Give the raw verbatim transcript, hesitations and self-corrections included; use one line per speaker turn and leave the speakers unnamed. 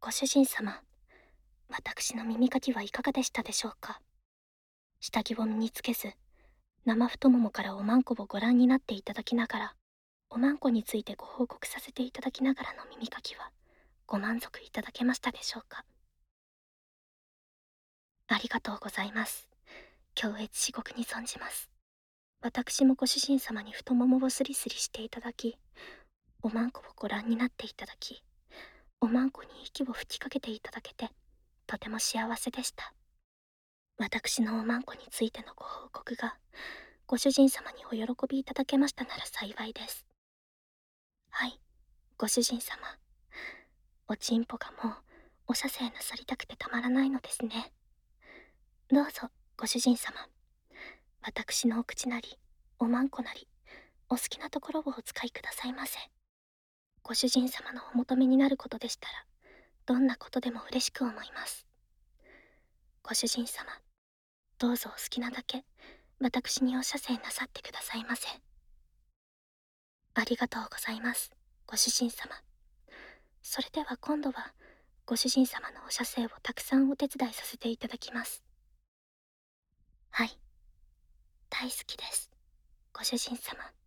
ご主人様、私の耳かきはいかがでしたでしょうか。下着を身につけず、生太ももからおまんこをご覧になっていただきながら、おまんこについてご報告させていただきながらの耳かきは、ご満足いただけましたでしょうか。ありがとうございます。恐悦至極に存じます。私もご主人様に太ももをスリスリしていただき、おまんこをご覧になっていただき、おまんこに息を吹きかけていただけて、とても幸せでした。私のおまんこについてのご報告が、ご主人様にお喜びいただけましたなら幸いです。はい、ご主人様。おちんぽがもう、お射精なさりたくてたまらないのですね。どうぞ、ご主人様。私のお口なり、おまんこなり、お好きなところをお使いくださいませ。ご主人様のお求めになることでしたら、どんなことでも嬉しく思います。ご主人様、どうぞお好きなだけ、私にお射精なさってくださいませ。ありがとうございます、ご主人様。それでは今度は、ご主人様のお射精をたくさんお手伝いさせていただきます。はい、大好きです、ご主人様。